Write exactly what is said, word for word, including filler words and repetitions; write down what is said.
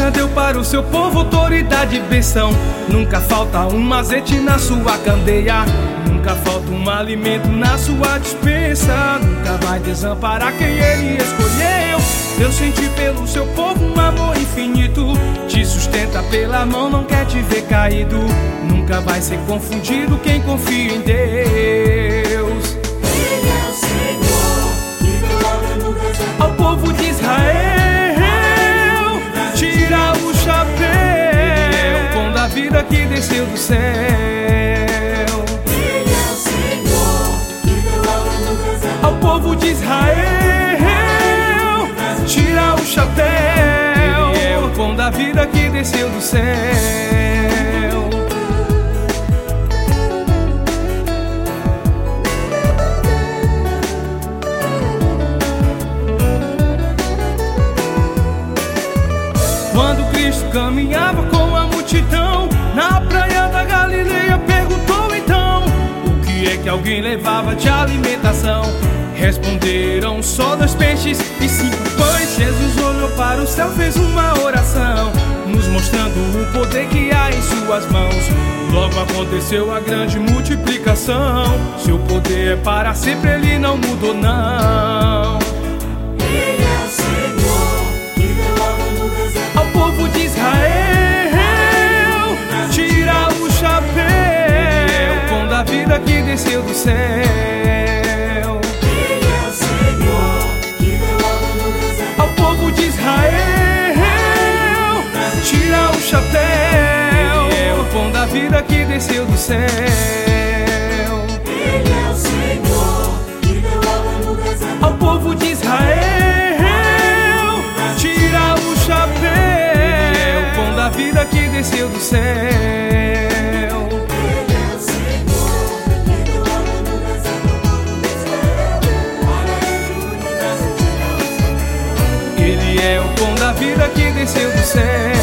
já deu para o seu povo autoridade e bênção. Nunca falta um azeite na sua candeia, nunca falta um alimento na sua despensa. Nunca vai desamparar quem Ele escolheu. Deus sente pelo seu povo um amor infinito, te sustenta pela mão, não quer te ver caído. Nunca vai ser confundido quem confia em Deus. Ele é o Senhor que deu ordem no deserto Ao povo de Israel, tira o chapéu, o pão da vida que desceu do céu. Ele é o Senhor que deu ordem no deserto Ao povo de Israel, tira o chapéu, é o pão da vida que desceu do céu. Quando Cristo caminhava com a multidão na praia da Galileia, perguntou então: o que é que alguém levava de alimentação? Responderam: só dois peixes e cinco pães. Jesus olhou para o céu, fez uma oração, nos mostrando o poder que há em suas mãos. Logo aconteceu a grande multiplicação. Seu poder é para sempre, Ele não mudou não. Ele é o Senhor que deu ordem no deserto Ao povo de Israel, tira o chapéu, o pão da vida que desceu do céu. Ele é o Senhor que deu ordem no deserto Ao povo de Israel, tira o chapéu, o pão da vida que desceu do céu. Ele é o Senhor que deu ordem no deserto Ao povo de Israel, tira o chapéu, o pão da vida que desceu do céu. Ele é o Senhor que deu ordem no deserto para Ele o universo de Deus. Ele é o pão da vida que desceu do céu.